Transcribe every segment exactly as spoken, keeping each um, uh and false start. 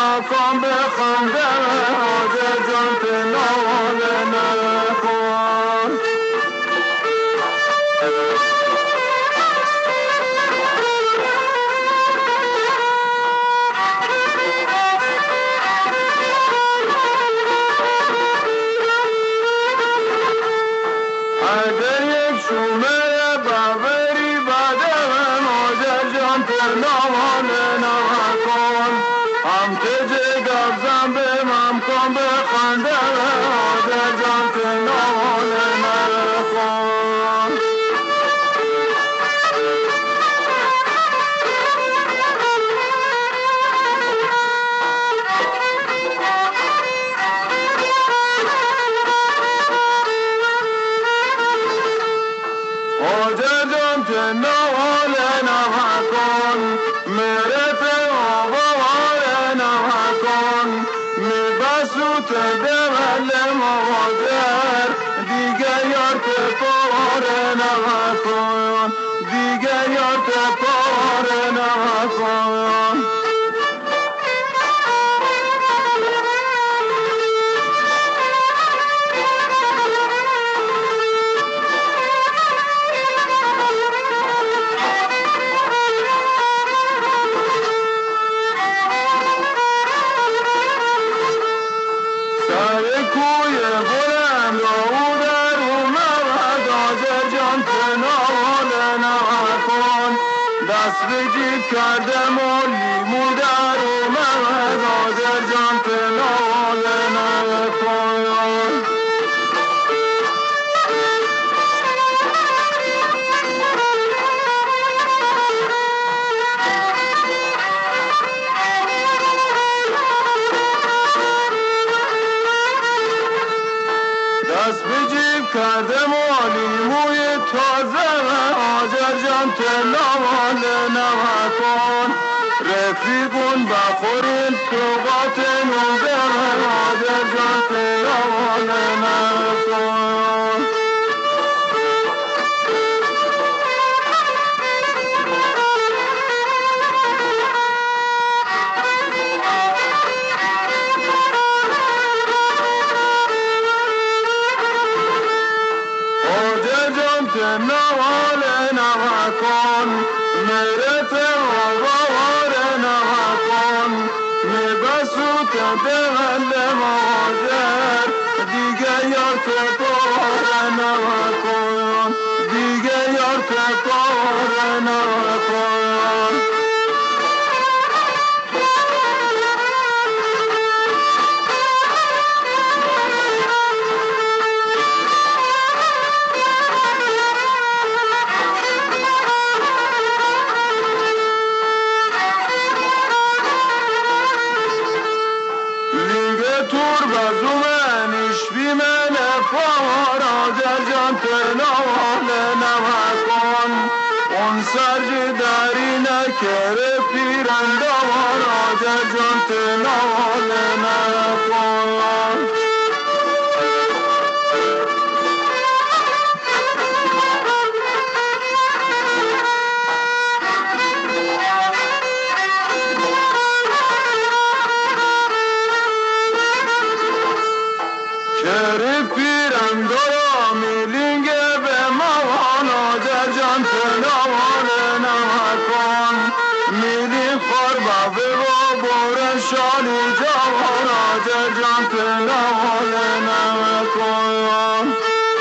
نمکن بخنده حاجر جان که نواله نکن. اگر یک شومه ببری بدم حاجر جان که نواله نکن. هم که جگر زن به ممکن بخنده حاجر جان که نواله نکن. حاجر جان که نواله نکن مرت آواره نکن میبسوت دل مواجر دیگه یار که پاره نکن دیگه یار که پاره نکن. کوی بلند او در اومد حاجر جان که نواله نکن. دست به جیب کردم و لیمو در اومد حاجر جان که نواله نکن. دست به جیب کردم و لیموی تازه حاجر جان که نواله نکن. رفیقون بخورین سوقات نوزه حاجر جان که نواله نکن. که نواله نکن مرت آواره نکن میبسوت دل مواجر دیگه یار که پاره نکن دیگه یار که پاره نکن. تور بزومنش بیمن پار حاجر جان که نواله نکن. اون سرج داری نکره پیرندوار حاجر جان که نواله نکن. کری پیرندارا میلینگه به موان حاجر جان که نواله نکن. میلی خور بابه و بور شالی جوان حاجر جان که نواله نکن.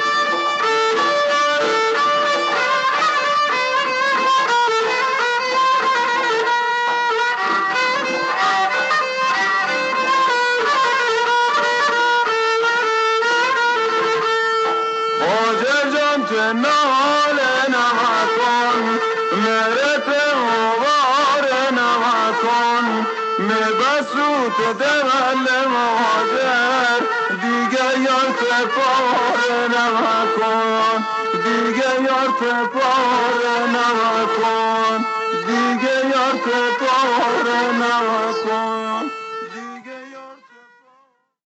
حاجر جان که نواله نکن مرت آواره نکن میبسوت دل مواجر دیگه یار که پاره نکن دیگه یار که پاره نکن دیگه یار که پاره نکن.